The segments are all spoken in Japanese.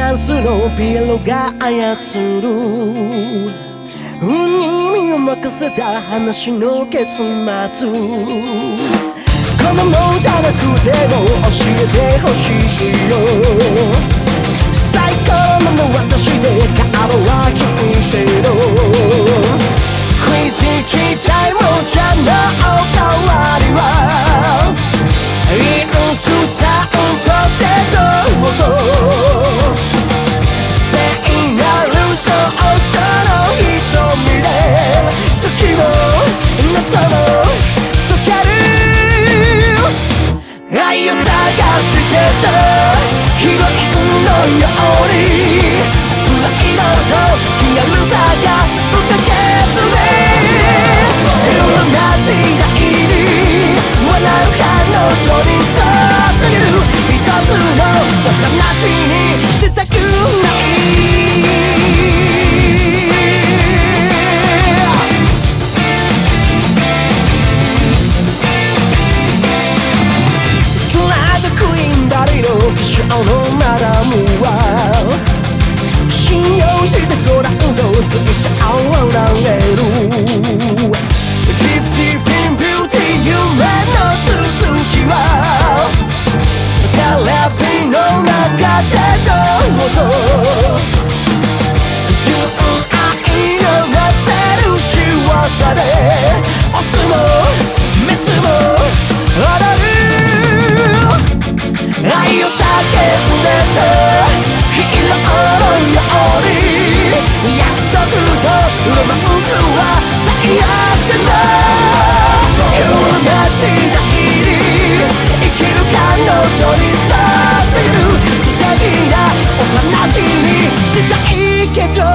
ダンスのピエロが操る運に身を任せた話の結末、このもんじゃなくても教えてほしいよ。最高の私でカードは聞いてる。クイズちっちゃいもんじゃのおかわりはインスタントでどうぞ。聖なる少女の瞳で時も夏も溶ける愛を探してたヒロインのようにプライドと気軽さが不可欠でシュールな時代に笑う彼女にささげる一つの話にしたくないドラァグクイーンばりの気象のマダムは信用してごらんと水車を投げる。ディープシーピンビューティー夢の続きはテレビの中でどうぞ。純愛のなせる仕業でオスもメスも踊る愛を叫んでたヒーローのように約束とロマンスは最悪だ。こんな時代に生きる彼女に捧げる素敵なお話にしたいけど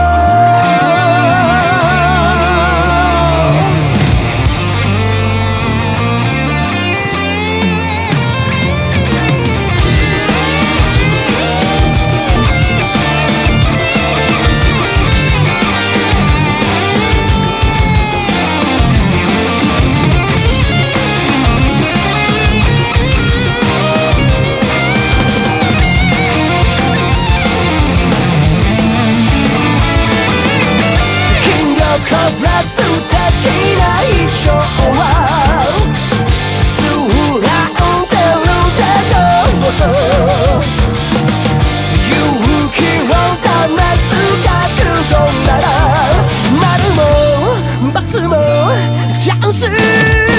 素敵な衣装はスランセルでどうぞ。勇気を試す覚悟なら丸も×もチャンス